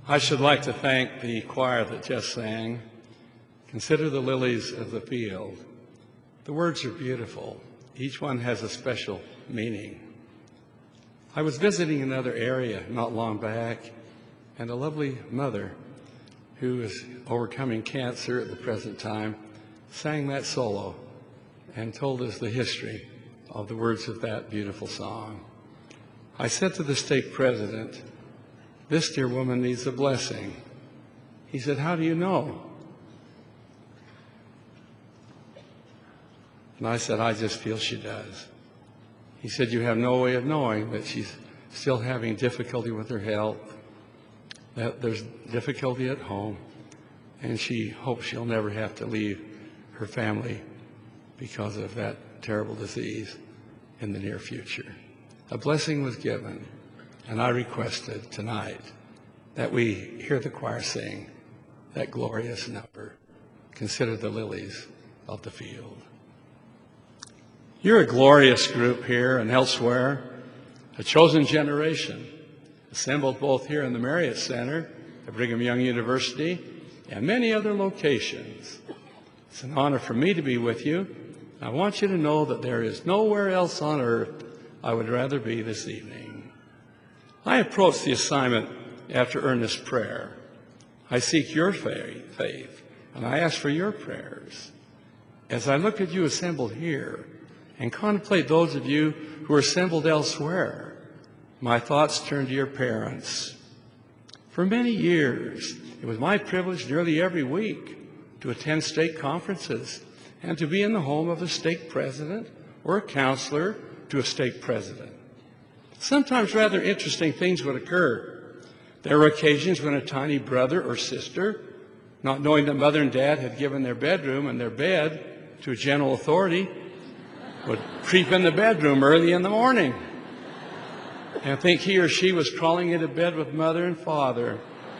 I should like to thank the choir that just sang, "Consider the lilies of the field." The words are beautiful. Each one has a special meaning. I was visiting another area not long back, and a lovely mother who is overcoming cancer at the present time sang that solo and told us the history of the words of that beautiful song. I said to the stake president, "This dear woman needs a blessing." He said, "How do you know?" And I said, "I just feel she does." He said, "You have no way of knowing that she's still having difficulty with her health, that there's difficulty at home, and she hopes she'll never have to leave her family because of that terrible disease in the near future." A blessing was given, and I requested tonight that we hear the choir sing that glorious number, "Consider the lilies of the field." You're a glorious group here and elsewhere, a chosen generation, assembled both here in the Marriott Center at Brigham Young University and many other locations. It's an honor for me to be with you. I want you to know that there is nowhere else on earth I would rather be this evening. I approach the assignment after earnest prayer. I seek your faith, and I ask for your prayers. As I look at you assembled here and contemplate those of you who are assembled elsewhere, my thoughts turn to your parents. For many years, it was my privilege nearly every week to attend stake conferences and to be in the home of a stake president or a counselor to a stake president. Sometimes rather interesting things would occur. There were occasions when a tiny brother or sister, not knowing that mother and dad had given their bedroom and their bed to a general authority, would creep in the bedroom early in the morning and think he or she was crawling into bed with mother and father,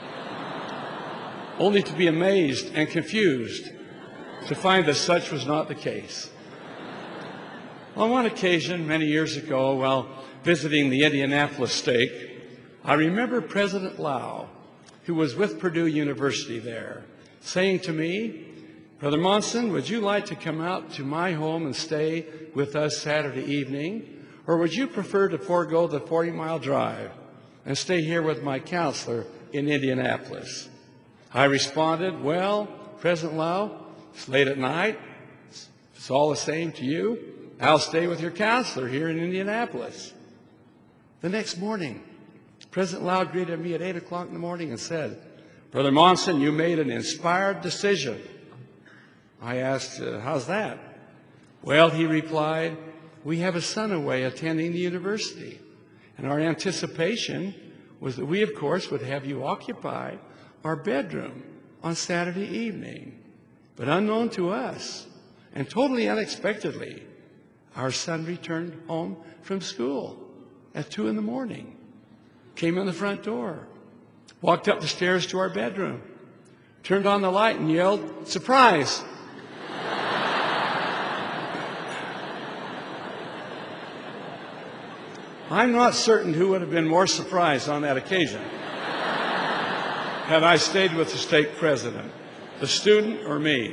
only to be amazed and confused to find that such was not the case. On one occasion, many years ago, while visiting the Indianapolis stake, I remember President Lau, who was with Purdue University there, saying to me, "Brother Monson, would you like to come out to my home and stay with us Saturday evening, or would you prefer to forego the 40-mile drive and stay here with my counselor in Indianapolis?" I responded, "Well, President Lau, it's late at night. It's all the same to you. I'll stay with your counselor here in Indianapolis." The next morning, President Lau greeted me at 8 o'clock in the morning and said, "Brother Monson, you made an inspired decision." I asked, "How's that?" "Well," he replied, "we have a son away attending the university, and our anticipation was that we, of course, would have you occupy our bedroom on Saturday evening. But unknown to us, and totally unexpectedly, our son returned home from school at 2 in the morning, came in the front door, walked up the stairs to our bedroom, turned on the light and yelled, 'Surprise!' I'm not certain who would have been more surprised on that occasion had I stayed with the stake president, the student or me.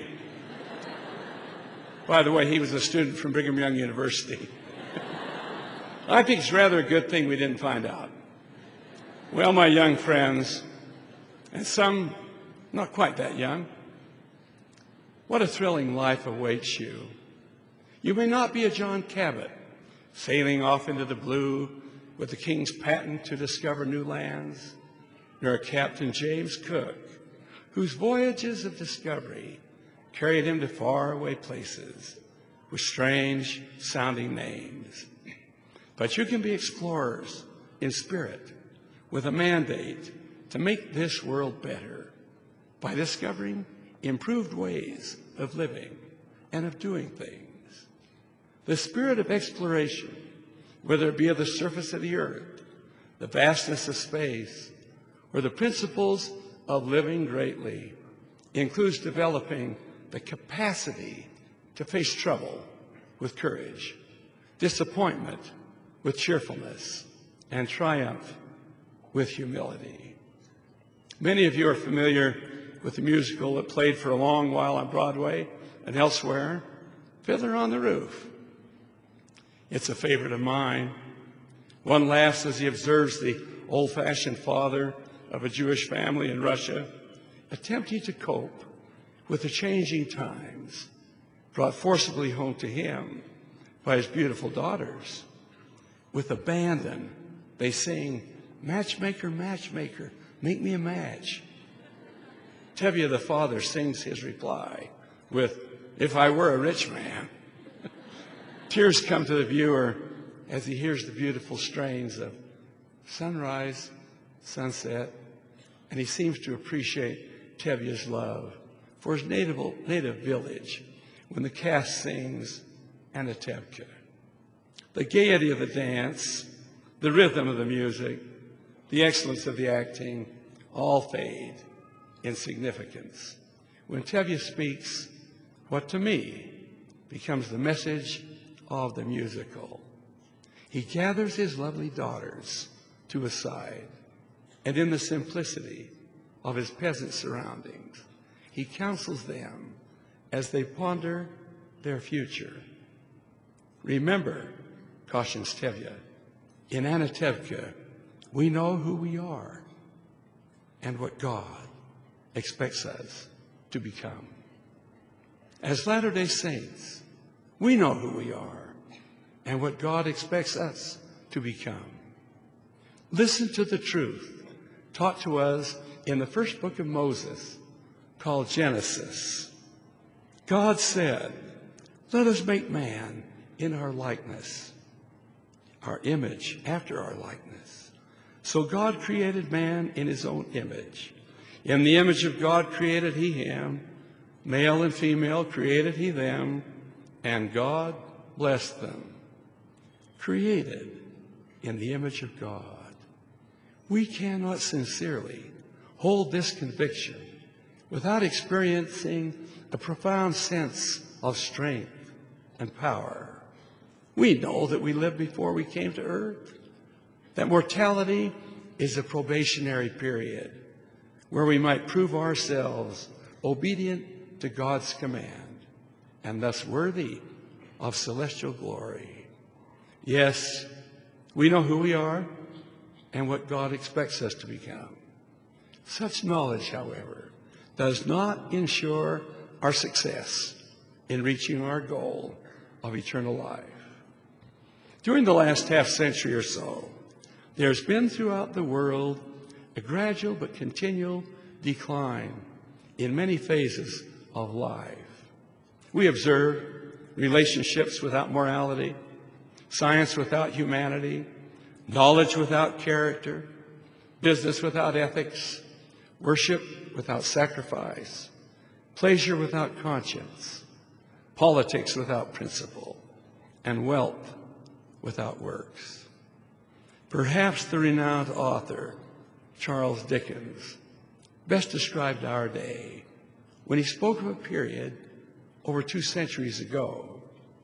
By the way, he was a student from Brigham Young University. I think it's rather a good thing we didn't find out. Well, my young friends, and some not quite that young, what a thrilling life awaits you. You may not be a John Cabot, sailing off into the blue with the King's patent to discover new lands, nor a Captain James Cook, whose voyages of discovery carried him to faraway places with strange sounding names. But you can be explorers in spirit with a mandate to make this world better by discovering improved ways of living and of doing things. The spirit of exploration, whether it be of the surface of the earth, the vastness of space, or the principles of living greatly, includes developing the capacity to face trouble with courage, disappointment with cheerfulness, and triumph with humility. Many of you are familiar with the musical that played for a long while on Broadway and elsewhere, Fiddler on the Roof. It's a favorite of mine. One laughs as he observes the old-fashioned father of a Jewish family in Russia attempting to cope with the changing times brought forcibly home to him by his beautiful daughters. With abandon, they sing, "Matchmaker, matchmaker, make me a match." Tevye the father sings his reply with, "If I were a rich man." Tears come to the viewer as he hears the beautiful strains of sunrise, sunset, and he seems to appreciate Tevye's love for his native village when the cast sings Anatevka. The gaiety of the dance, the rhythm of the music, the excellence of the acting all fade in significance when Tevye speaks what to me becomes the message of the musical. He gathers his lovely daughters to his side, and in the simplicity of his peasant surroundings, he counsels them as they ponder their future. Remember, cautions Tevye, in Anatevka, we know who we are and what God expects us to become. As Latter-day Saints, we know who we are and what God expects us to become. Listen to the truth taught to us in the first book of Moses, called Genesis. God said, "Let us make man in our likeness, our image after our likeness." So God created man in his own image. In the image of God created he him, male and female created he them, and God blessed them. Created in the image of God. We cannot sincerely hold this conviction without experiencing a profound sense of strength and power. We know that we lived before we came to earth, that mortality is a probationary period where we might prove ourselves obedient to God's command and thus worthy of celestial glory. Yes, we know who we are and what God expects us to become. Such knowledge, however, does not ensure our success in reaching our goal of eternal life. During the last half century or so, there's been throughout the world a gradual but continual decline in many phases of life. We observe relationships without morality, science without humanity, knowledge without character, business without ethics, worship without sacrifice, pleasure without conscience, politics without principle, and wealth without works. Perhaps the renowned author Charles Dickens best described our day when he spoke of a period over 2 centuries ago.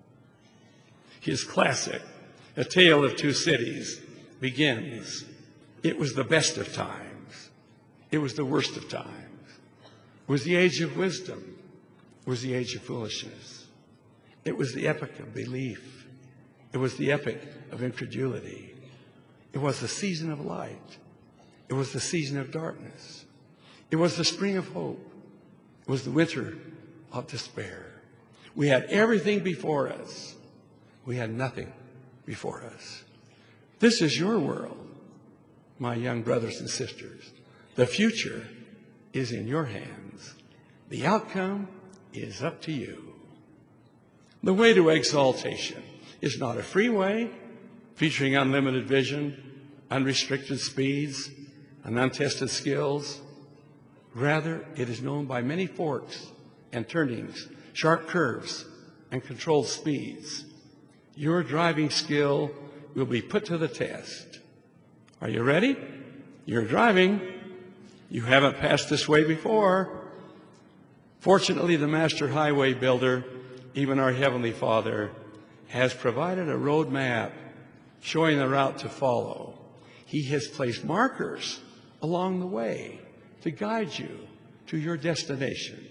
His classic, A Tale of Two Cities, begins, "It was the best of times. It was the worst of times. It was the age of wisdom. It was the age of foolishness. It was the epoch of belief. It was the epoch of incredulity. It was the season of light. It was the season of darkness. It was the spring of hope. It was the winter of despair. We had everything before us. We had nothing before us." This is your world, my young brothers and sisters. The future is in your hands. The outcome is up to you. The way to exaltation is not a freeway featuring unlimited vision, unrestricted speeds, and untested skills. Rather, it is known by many forks and turnings, sharp curves, and controlled speeds. Your driving skill will be put to the test. Are you ready? You're driving. You haven't passed this way before. Fortunately, the master highway builder, even our Heavenly Father, has provided a road map showing the route to follow. He has placed markers along the way to guide you to your destination.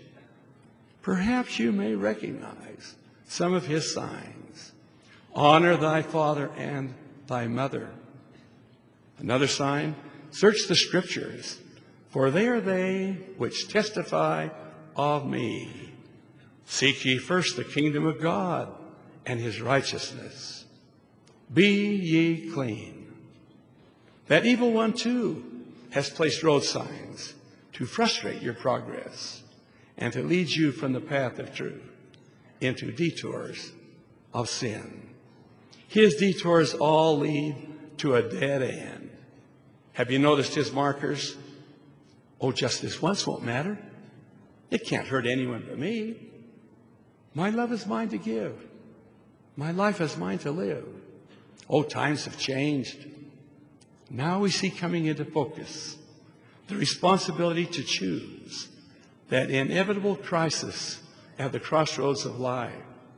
Perhaps you may recognize some of his signs. Honor thy father and thy mother. Another sign, search the scriptures, for they are they which testify of me. Seek ye first the kingdom of God and his righteousness. Be ye clean. That evil one, too, has placed road signs to frustrate your progress and to lead you from the path of truth into detours of sin. His detours all lead to a dead end. Have you noticed his markers? Oh, just this once won't matter. It can't hurt anyone but me. My love is mine to give. My life is mine to live. Oh, times have changed. Now we see coming into focus the responsibility to choose that inevitable crisis at the crossroads of life.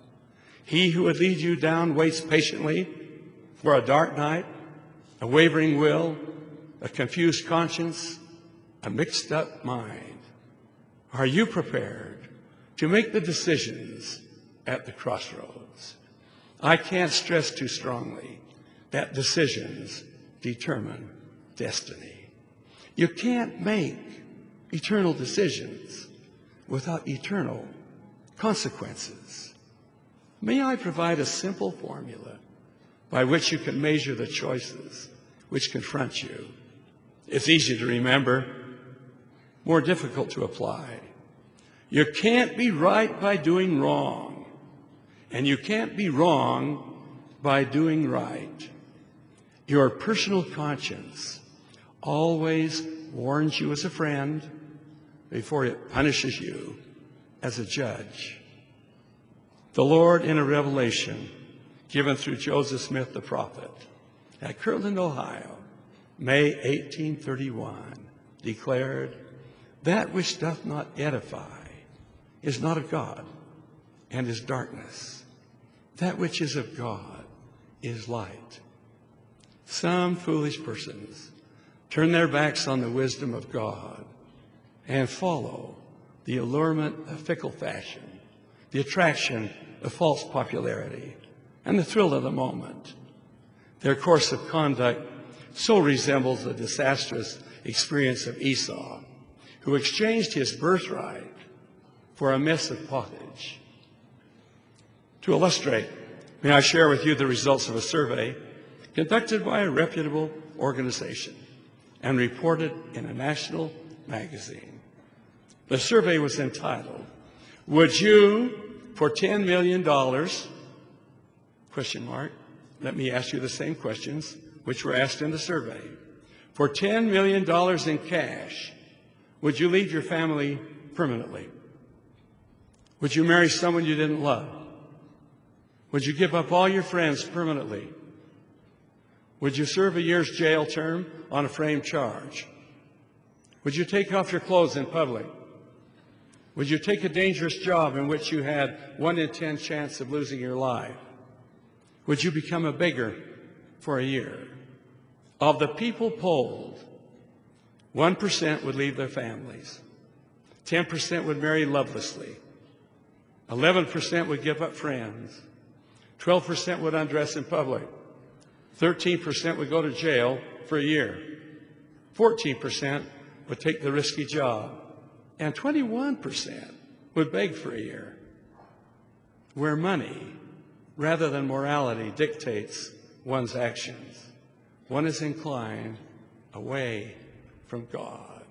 He who would lead you down waits patiently for a dark night, a wavering will, a confused conscience, a mixed up mind. Are you prepared to make the decisions at the crossroads? I can't stress too strongly that decisions determine destiny. You can't make eternal decisions without eternal consequences. May I provide a simple formula by which you can measure the choices which confront you? It's easy to remember, more difficult to apply. You can't be right by doing wrong, and you can't be wrong by doing right. Your personal conscience always warns you as a friend before it punishes you as a judge. The Lord, in a revelation given through Joseph Smith the prophet at Kirtland, Ohio, May 1831, declared, "That which doth not edify is not of God, and is darkness. That which is of God is light." Some foolish persons turn their backs on the wisdom of God and follow the allurement of fickle fashion, the attraction of false popularity, and the thrill of the moment. Their course of conduct so resembles the disastrous experience of Esau, who exchanged his birthright for a mess of pottage. To illustrate, may I share with you the results of a survey conducted by a reputable organization and reported in a national magazine. The survey was entitled, "Would you, for $10 million, question mark, let me ask you the same questions which were asked in the survey. For $10 million in cash, would you leave your family permanently? Would you marry someone you didn't love? Would you give up all your friends permanently? Would you serve a year's jail term on a framed charge? Would you take off your clothes in public? Would you take a dangerous job in which you had 1 in 10 chance of losing your life? Would you become a beggar for a year?" Of the people polled, 1% would leave their families, 10% would marry lovelessly, 11% would give up friends, 12% would undress in public, 13% would go to jail for a year, 14% would take the risky job, and 21% would beg for a year. Where money, rather than morality, dictates one's actions, one is inclined away from God.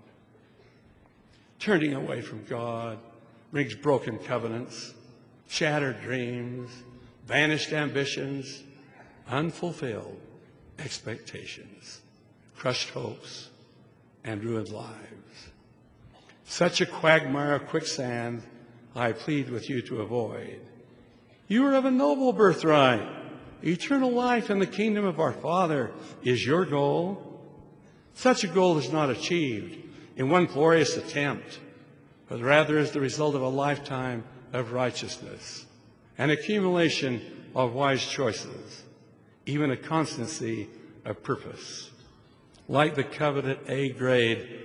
Turning away from God brings broken covenants, shattered dreams, vanished ambitions, unfulfilled expectations, crushed hopes, and ruined lives. Such a quagmire of quicksand I plead with you to avoid. You are of a noble birthright. Eternal life in the kingdom of our Father is your goal. Such a goal is not achieved in one glorious attempt, but rather is the result of a lifetime of righteousness, an accumulation of wise choices, even a constancy of purpose. Like the coveted A-grade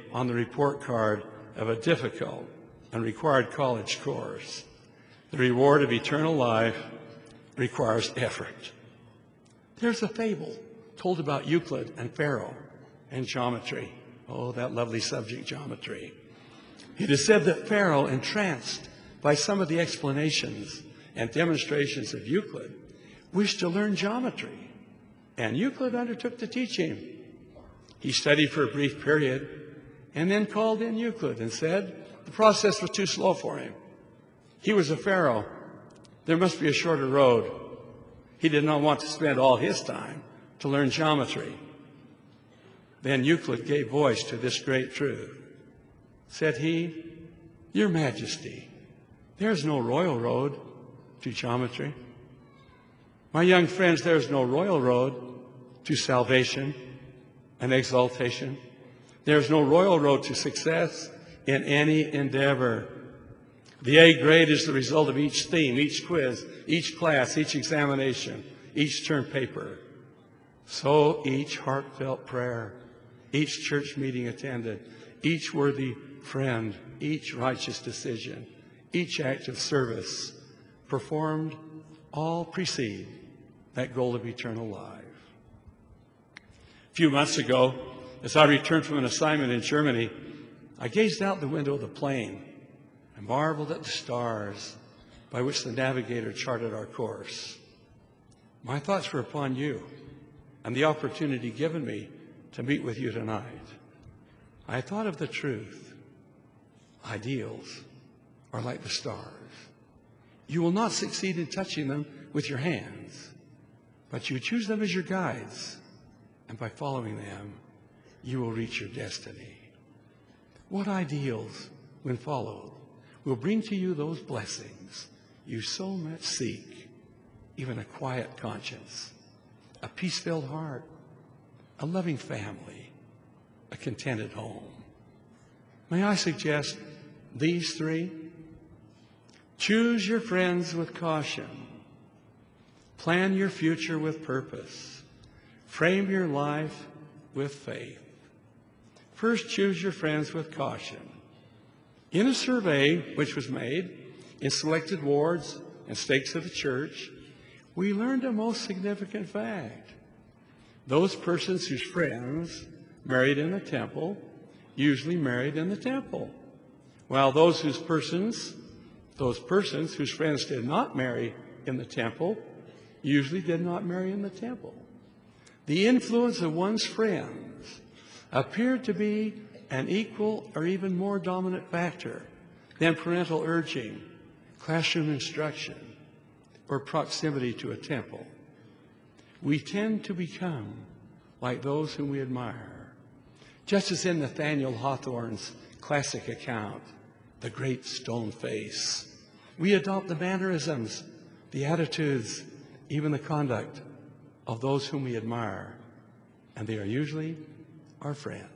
on the report card of a difficult and required college course. The reward of eternal life requires effort. There's a fable told about Euclid and Pharaoh and geometry. Oh, that lovely subject, geometry. It is said that Pharaoh, entranced by some of the explanations and demonstrations of Euclid, wished to learn geometry, and Euclid undertook to teach him. He studied for a brief period and then called in Euclid and said the process was too slow for him. He was a pharaoh. There must be a shorter road. He did not want to spend all his time to learn geometry. Then Euclid gave voice to this great truth. Said he, "Your Majesty, there is no royal road to geometry. My young friends, there is no royal road to salvation and exaltation. There is no royal road to success in any endeavor. The A grade is the result of each theme, each quiz, each class, each examination, each term paper. So each heartfelt prayer, each church meeting attended, each worthy friend, each righteous decision, each act of service performed, all precede that goal of eternal life." A few months ago, as I returned from an assignment in Germany, I gazed out the window of the plane and marveled at the stars by which the navigator charted our course. My thoughts were upon you and the opportunity given me to meet with you tonight. I thought of the truth. Ideals are like the stars. You will not succeed in touching them with your hands, but you choose them as your guides, and by following them, you will reach your destiny. What ideals, when followed, will bring to you those blessings you so much seek, even a quiet conscience, a peace-filled heart, a loving family, a contented home? May I suggest these three? Choose your friends with caution. Plan your future with purpose. Frame your life with faith. First, choose your friends with caution. In a survey which was made in selected wards and stakes of the church, we learned a most significant fact. Those persons whose friends married in the temple usually married in the temple, while those persons whose friends did not marry in the temple usually did not marry in the temple. The influence of one's friends appeared to be an equal or even more dominant factor than parental urging, classroom instruction, or proximity to a temple. We tend to become like those whom we admire. Just as in Nathaniel Hawthorne's classic account, The Great Stone Face, we adopt the mannerisms, the attitudes, even the conduct of those whom we admire, and they are usually our friends.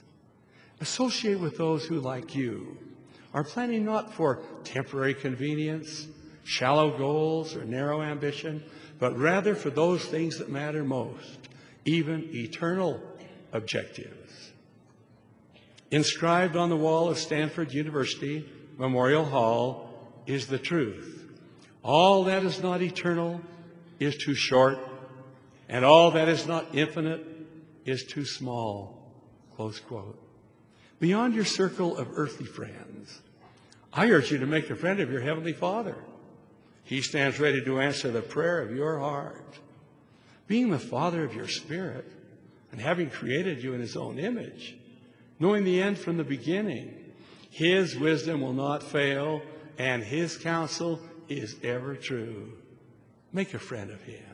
Associate with those who, like you, are planning not for temporary convenience, shallow goals, or narrow ambition, but rather for those things that matter most, even eternal objectives. Inscribed on the wall of Stanford University Memorial Hall is the truth: all that is not eternal is too short, and all that is not infinite is too small. Close quote. Beyond your circle of earthly friends, I urge you to make a friend of your Heavenly Father. He stands ready to answer the prayer of your heart. Being the Father of your spirit, and having created you in His own image, knowing the end from the beginning, His wisdom will not fail, and His counsel is ever true. Make a friend of Him.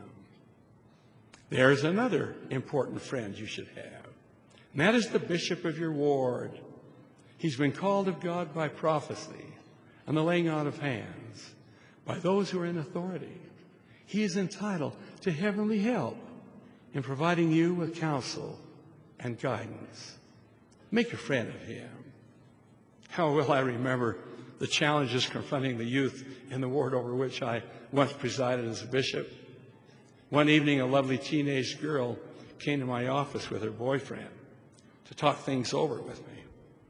There's another important friend you should have, and that is the bishop of your ward. He's been called of God by prophecy and the laying out of hands by those who are in authority. He is entitled to heavenly help in providing you with counsel and guidance. Make a friend of him. How well I remember the challenges confronting the youth in the ward over which I once presided as a bishop. One evening, a lovely teenage girl came to my office with her boyfriend to talk things over with me.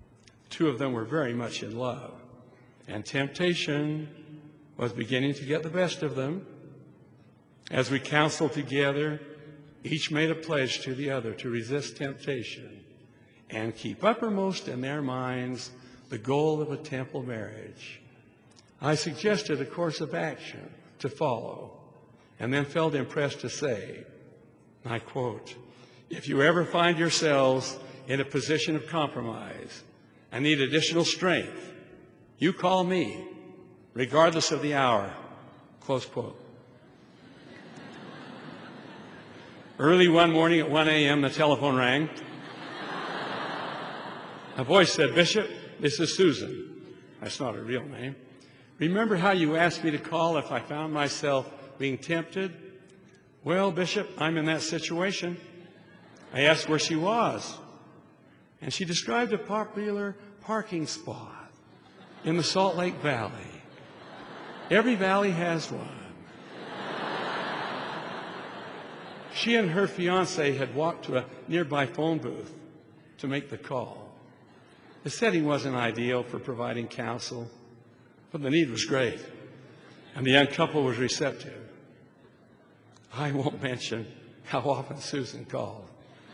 Two of them were very much in love, and temptation was beginning to get the best of them. As we counseled together, each made a pledge to the other to resist temptation and keep uppermost in their minds the goal of a temple marriage. I suggested a course of action to follow, and then felt impressed to say, and I quote, "If you ever find yourselves in a position of compromise and need additional strength, you call me, regardless of the hour." Close quote. Early one morning at 1 a.m., the telephone rang. A voice said, "Bishop, this is Susan." That's not her real name. "Remember how you asked me to call if I found myself being tempted?" "Well, Bishop, I'm in that situation." I asked where she was, and she described a popular parking spot in the Salt Lake Valley. Every valley has one. She and her fiancé had walked to a nearby phone booth to make the call. The setting wasn't ideal for providing counsel, but the need was great, and the young couple was receptive. I won't mention how often Susan called.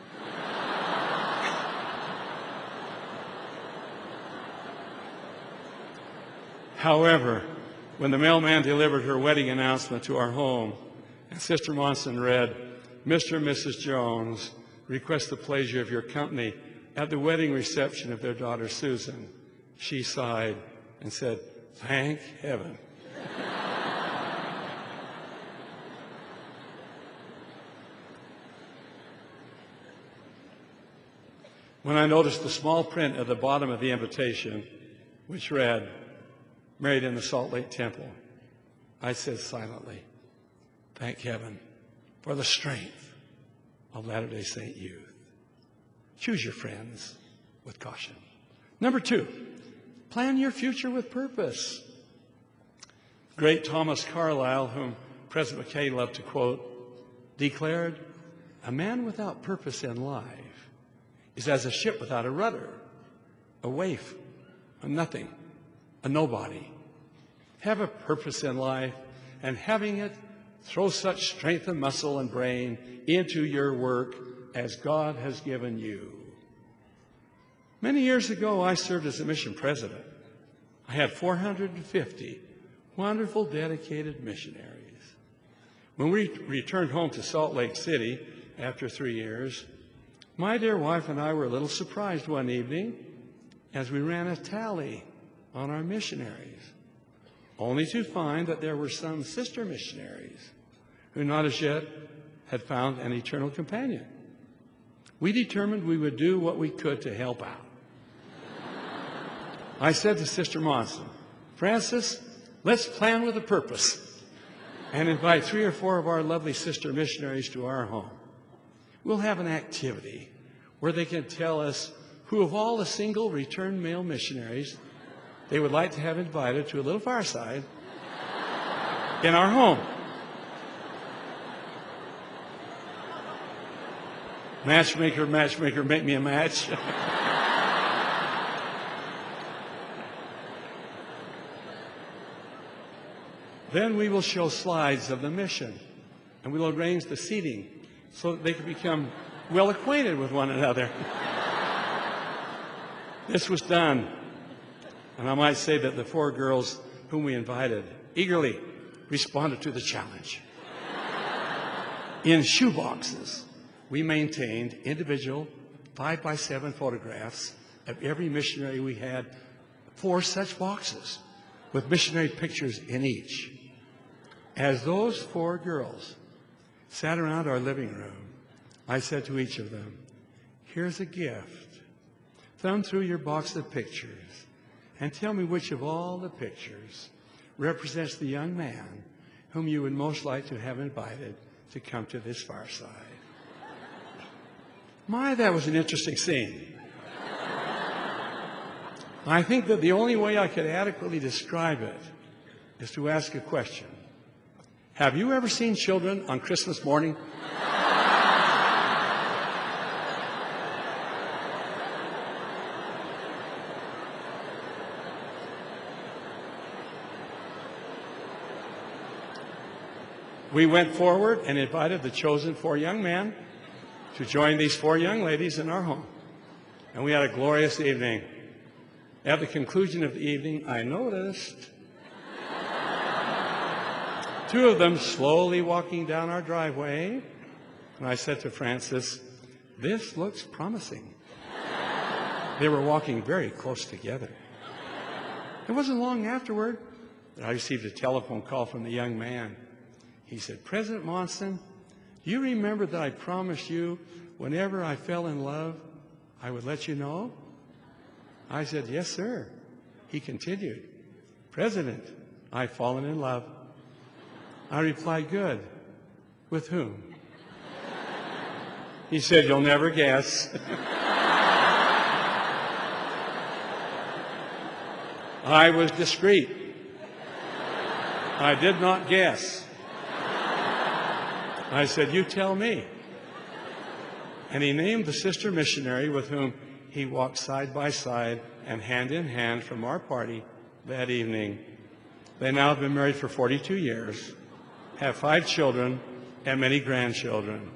However, when the mailman delivered her wedding announcement to our home, and Sister Monson read, "Mr. and Mrs. Jones request the pleasure of your company at the wedding reception of their daughter Susan," she sighed and said, "Thank heaven." When I noticed the small print at the bottom of the invitation, which read, "Married in the Salt Lake Temple," I said silently, "Thank heaven for the strength of Latter-day Saint youth." Choose your friends with caution. Number 2, plan your future with purpose. Great Thomas Carlyle, whom President McKay loved to quote, declared, "A man without purpose in life is as a ship without a rudder, a waif, a nothing, a nobody." Have a purpose in life, and having it, throw such strength and muscle and brain into your work as God has given you. Many years ago, I served as a mission president. I had 450 wonderful, dedicated missionaries. When we returned home to Salt Lake City after 3 years, my dear wife and I were a little surprised one evening as we ran a tally on our missionaries, only to find that there were some sister missionaries who not as yet had found an eternal companion. We determined we would do what we could to help out. I said to Sister Monson, "Frances, let's plan with a purpose and invite 3 or 4 of our lovely sister missionaries to our home. We'll have an activity where they can tell us who of all the single returned male missionaries they would like to have invited to a little fireside in our home." Matchmaker, matchmaker, make me a match. Then we will show slides of the mission, and we'll arrange the seating so that they can become well acquainted with one another. This was done, and I might say that the 4 girls whom we invited eagerly responded to the challenge. In shoeboxes, we maintained individual 5x7 photographs of every missionary we had, 4 such boxes with missionary pictures in each. As those 4 girls sat around our living room, I said to each of them, "Here's a gift. Thumb through your box of pictures and tell me which of all the pictures represents the young man whom you would most like to have invited to come to this fireside." My, that was an interesting scene. I think that the only way I could adequately describe it is to ask a question. Have you ever seen children on Christmas morning? We went forward and invited the chosen 4 young men to join these 4 young ladies in our home. And we had a glorious evening. At the conclusion of the evening, I noticed 2 of them slowly walking down our driveway. And I said to Francis, "This looks promising." They were walking very close together. It wasn't long afterward that I received a telephone call from the young man. He said, "President Monson, do you remember that I promised you whenever I fell in love, I would let you know?" I said, "Yes, sir." He continued, "President, I've fallen in love." I replied, "Good. With whom?" He said, "You'll never guess." I was discreet. I did not guess. I said, "You tell me." And he named the sister missionary with whom he walked side by side and hand in hand from our party that evening. They now have been married for 42 years, have 5 children and many grandchildren.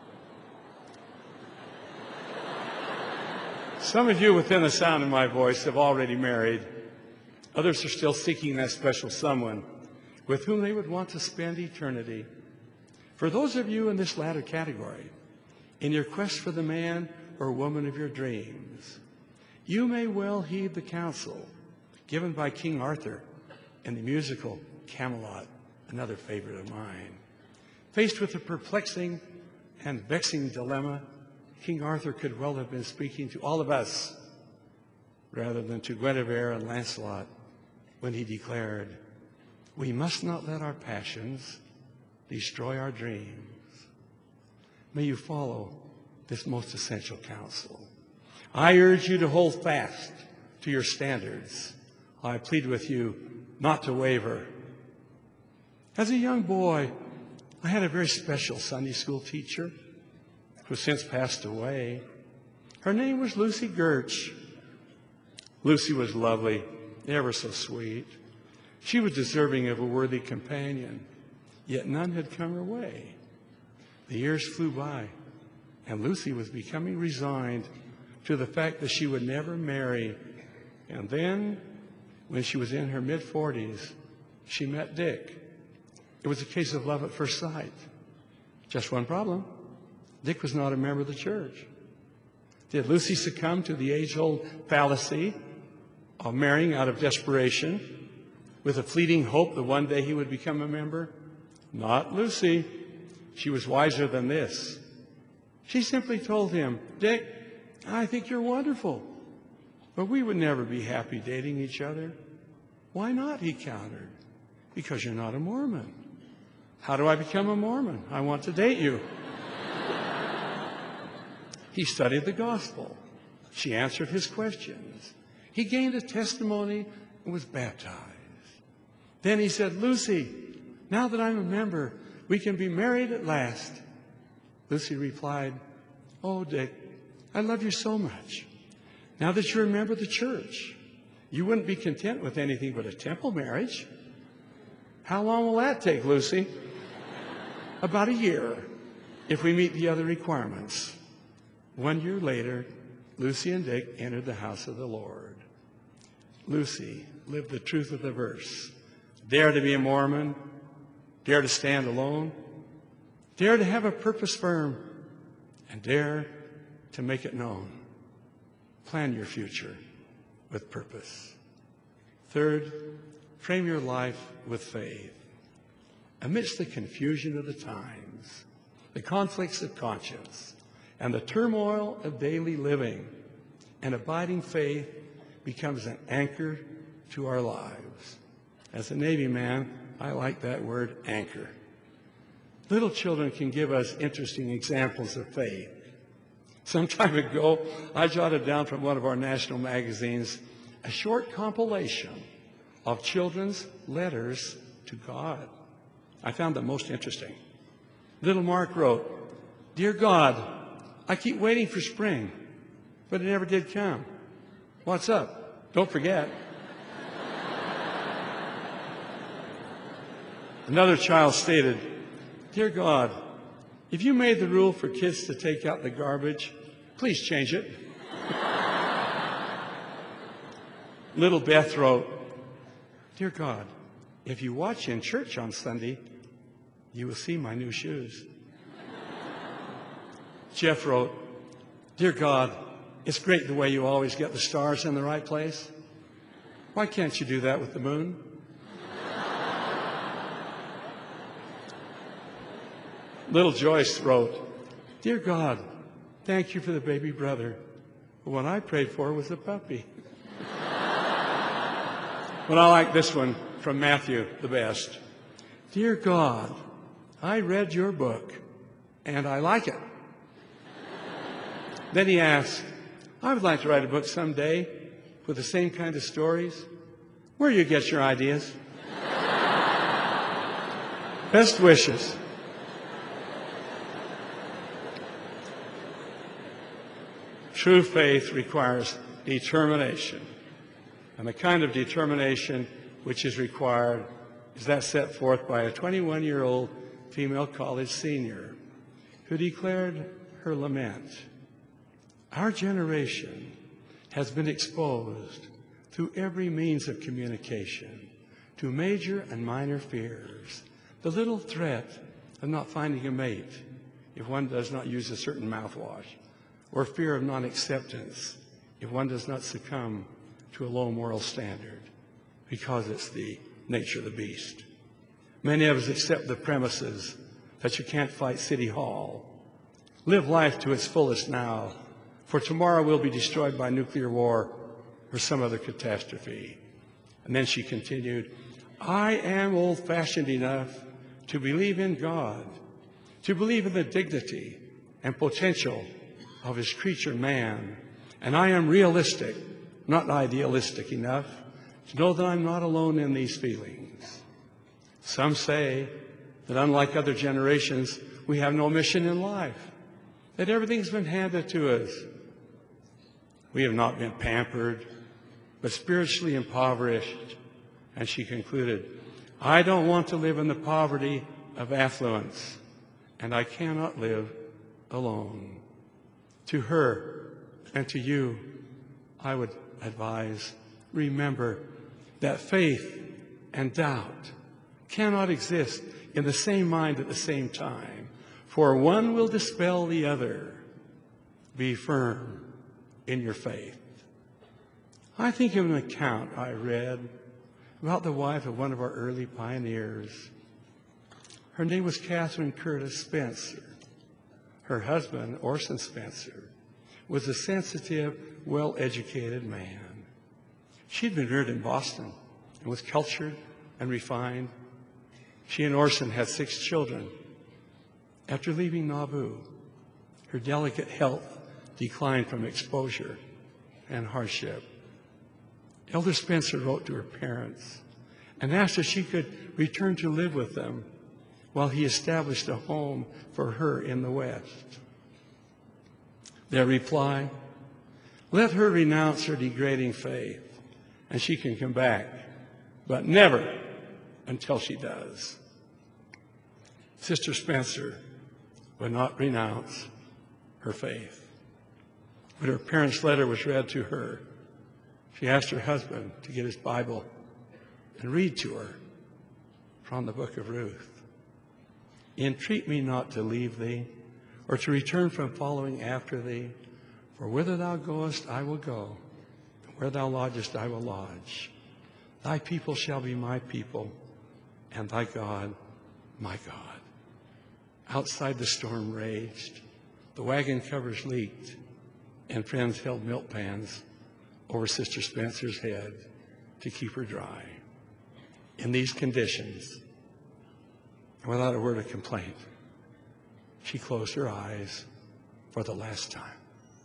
Some of you within the sound of my voice have already married. Others are still seeking that special someone with whom they would want to spend eternity. For those of you in this latter category, in your quest for the man or woman of your dreams, you may well heed the counsel given by King Arthur in the musical Camelot, another favorite of mine. Faced with a perplexing and vexing dilemma, King Arthur could well have been speaking to all of us rather than to Guinevere and Lancelot when he declared, "We must not let our passions destroy our dreams." May you follow this most essential counsel. I urge you to hold fast to your standards. I plead with you not to waver. As a young boy, I had a very special Sunday school teacher who since passed away. Her name was Lucy Gertsch. Lucy was lovely, ever so sweet. She was deserving of a worthy companion, yet none had come her way. The years flew by, and Lucy was becoming resigned to the fact that she would never marry. And then, when she was in her mid-40s, she met Dick. It was a case of love at first sight. Just one problem. Dick was not a member of the church. Did Lucy succumb to the age-old fallacy of marrying out of desperation with a fleeting hope that one day he would become a member? Not Lucy. She was wiser than this. She simply told him, "Dick, I think you're wonderful, but we would never be happy dating each other." "Why not?" he countered. "Because you're not a Mormon." "How do I become a Mormon? I want to date you." He studied the gospel. She answered his questions. He gained a testimony and was baptized. Then he said, "Lucy, now that I'm a member, we can be married at last." Lucy replied, "Oh, Dick, I love you so much. Now that you're a member of the church, you wouldn't be content with anything but a temple marriage." "How long will that take, Lucy?" "About a year, if we meet the other requirements." 1 year later, Lucy and Dick entered the house of the Lord. Lucy lived the truth of the verse. Dare to be a Mormon, dare to stand alone, dare to have a purpose firm, and dare to make it known. Plan your future with purpose. Third, frame your life with faith. Amidst the confusion of the times, the conflicts of conscience, and the turmoil of daily living, an abiding faith becomes an anchor to our lives. As a Navy man, I like that word, anchor. Little children can give us interesting examples of faith. Some time ago, I jotted down from one of our national magazines a short compilation of children's letters to God. I found them most interesting. Little Mark wrote, "Dear God, I keep waiting for spring, but it never did come. What's up? Don't forget." Another child stated, Dear God, if you made the rule for kids to take out the garbage, please change it. Little Beth wrote, Dear God, if you watch in church on Sunday, you will see my new shoes. Jeff wrote, Dear God, it's great the way you always get the stars in the right place. Why can't you do that with the moon? Little Joyce wrote, Dear God, thank you for the baby brother. But what I prayed for was a puppy. But I like this one from Matthew the best. Dear God, I read your book and I like it. Then he asked, I would like to write a book someday with the same kind of stories. Where do you get your ideas? Best wishes. True faith requires determination. And the kind of determination which is required is that set forth by a 21-year-old female college senior who declared her lament. Our generation has been exposed through every means of communication to major and minor fears. The little threat of not finding a mate if one does not use a certain mouthwash, or fear of non-acceptance if one does not succumb to a low moral standard, because it's the nature of the beast. Many of us accept the premises that you can't fight City Hall. Live life to its fullest now, for tomorrow will be destroyed by nuclear war or some other catastrophe. And then she continued, I am old-fashioned enough to believe in God, to believe in the dignity and potential of his creature man. And I am realistic, not idealistic enough to know that I'm not alone in these feelings. Some say that unlike other generations, we have no mission in life, that everything's been handed to us. We have not been pampered, but spiritually impoverished. And she concluded, I don't want to live in the poverty of affluence, and I cannot live alone. To her and to you, I would advise, remember that faith and doubt cannot exist in the same mind at the same time, for one will dispel the other. Be firm in your faith. I think of an account I read about the wife of one of our early pioneers. Her name was Catherine Curtis Spencer. Her husband, Orson Spencer, was a sensitive, well-educated man. She'd been reared in Boston and was cultured and refined. She and Orson had 6 children. After leaving Nauvoo, her delicate health declined from exposure and hardship. Elder Spencer wrote to her parents and asked if she could return to live with them while he established a home for her in the West. Their reply, let her renounce her degrading faith and she can come back, but never until she does. Sister Spencer would not renounce her faith. When her parents' letter was read to her, she asked her husband to get his Bible and read to her from the book of Ruth. Entreat me not to leave thee, or to return from following after thee, for whither thou goest I will go, and where thou lodgest I will lodge. Thy people shall be my people, and thy God my God. Outside the storm raged, the wagon covers leaked, and friends held milk pans over Sister Spencer's head to keep her dry. In these conditions, without a word of complaint, she closed her eyes for the last time.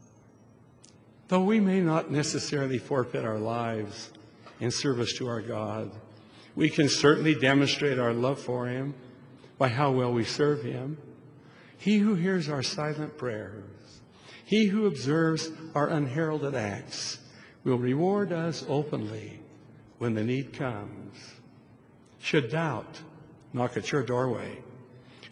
Though we may not necessarily forfeit our lives in service to our God, we can certainly demonstrate our love for him by how well we serve him. He who hears our silent prayers, he who observes our unheralded acts, will reward us openly when the need comes. Should doubt knock at your doorway,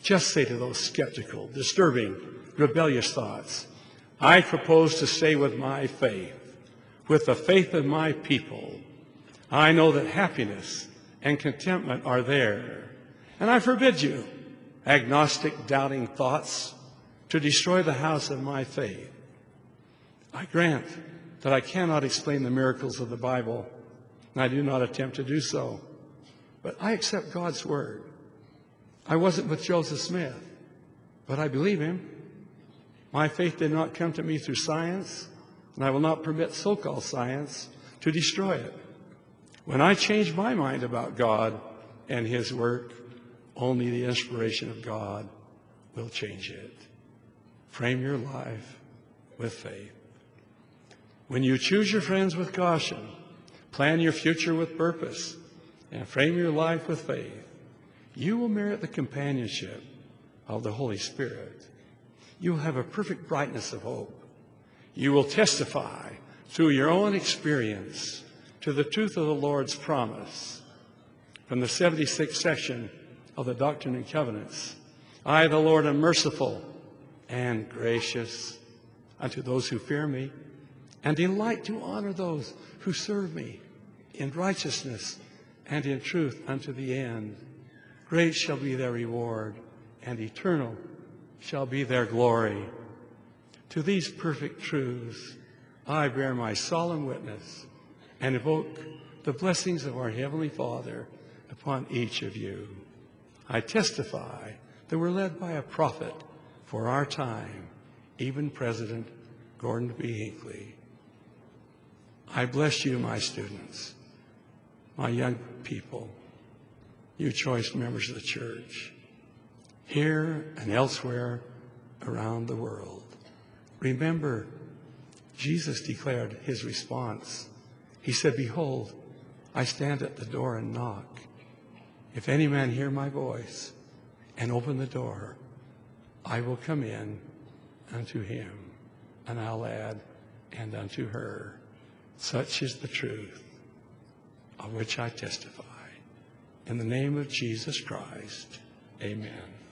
just say to those skeptical, disturbing, rebellious thoughts, I propose to stay with my faith, with the faith of my people. I know that happiness and contentment are there. And I forbid you, agnostic, doubting thoughts, to destroy the house of my faith. I grant that I cannot explain the miracles of the Bible, and I do not attempt to do so. But I accept God's word. I wasn't with Joseph Smith, but I believe him. My faith did not come to me through science, and I will not permit so-called science to destroy it. When I change my mind about God and his work, only the inspiration of God will change it. Frame your life with faith. When you choose your friends with caution, plan your future with purpose, and frame your life with faith, you will merit the companionship of the Holy Spirit. You will have a perfect brightness of hope. You will testify through your own experience to the truth of the Lord's promise. From the 76th section of the Doctrine and Covenants, I, the Lord, am merciful and gracious unto those who fear me, and delight to honor those who serve me in righteousness and in truth unto the end. Great shall be their reward, and eternal shall be their glory. To these perfect truths I bear my solemn witness and invoke the blessings of our Heavenly Father upon each of you. I testify that we're led by a prophet for our time, even President Gordon B. Hinckley. I bless you, my students, my young people, you choice members of the church, here and elsewhere around the world. Remember, Jesus declared his response. He said, behold, I stand at the door and knock. If any man hear my voice and open the door, I will come in unto him, and I'll add, and unto her. Such is the truth of which I testify. In the name of Jesus Christ, amen.